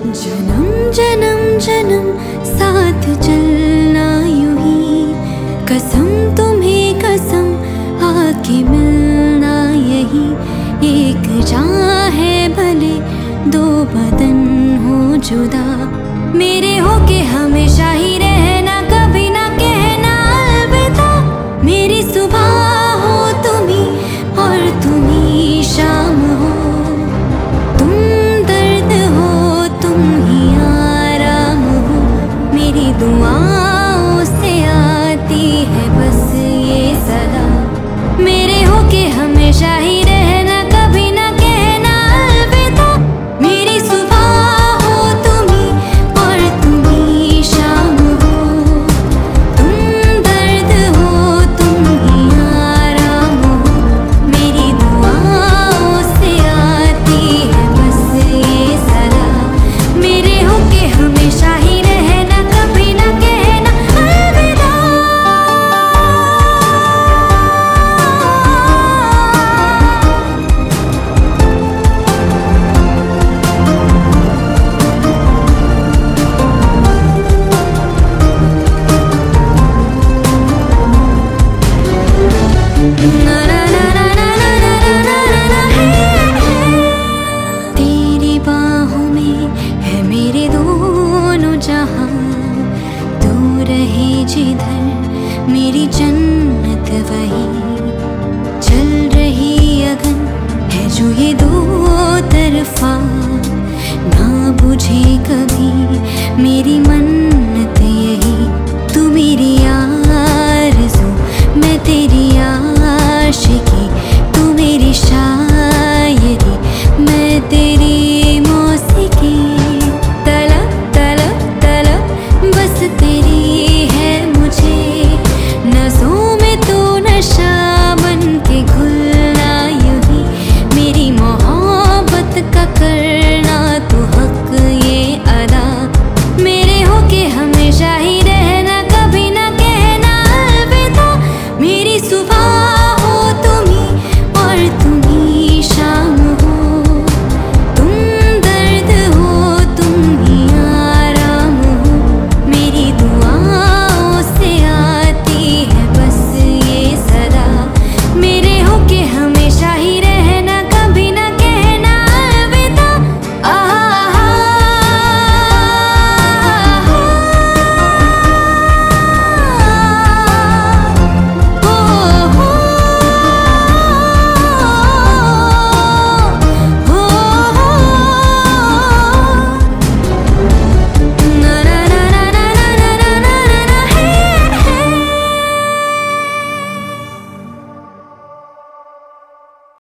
जन्म जन्म जन्म साथ चलना यूं ही, कसम तुम्हें कसम आके मिलना यही। एक जान है भले दो बदन हो जुदा, मेरे होके हमेशा ही रहना, कभी ना कहना अलविदा। मेरी सुबह हो तुम ही और तुम ही शाम हो, तुम दर्द हो तुम ही आराम हो। मेरी दुआओं से आती है बस ये सदा, मेरे होके हमेशा ही रहना, कभी ना कहना अलविदा। मेरी सुबह हो तुम ही और तुम ही शाम हो, तुम दर्द हो तुम ही आराम हो। मेरी दुआओं से आती है बस ये सदा, मेरे होके हमेशा ही रहना, कभी ना कहना अलविदा। तेरी बाहों में है मेरे दोनों जहां, तू रहे जिधर मेरी जन्नत वही। चल रही अगन है जो ये दो तरफा, ना बुझे कभी मेरी मन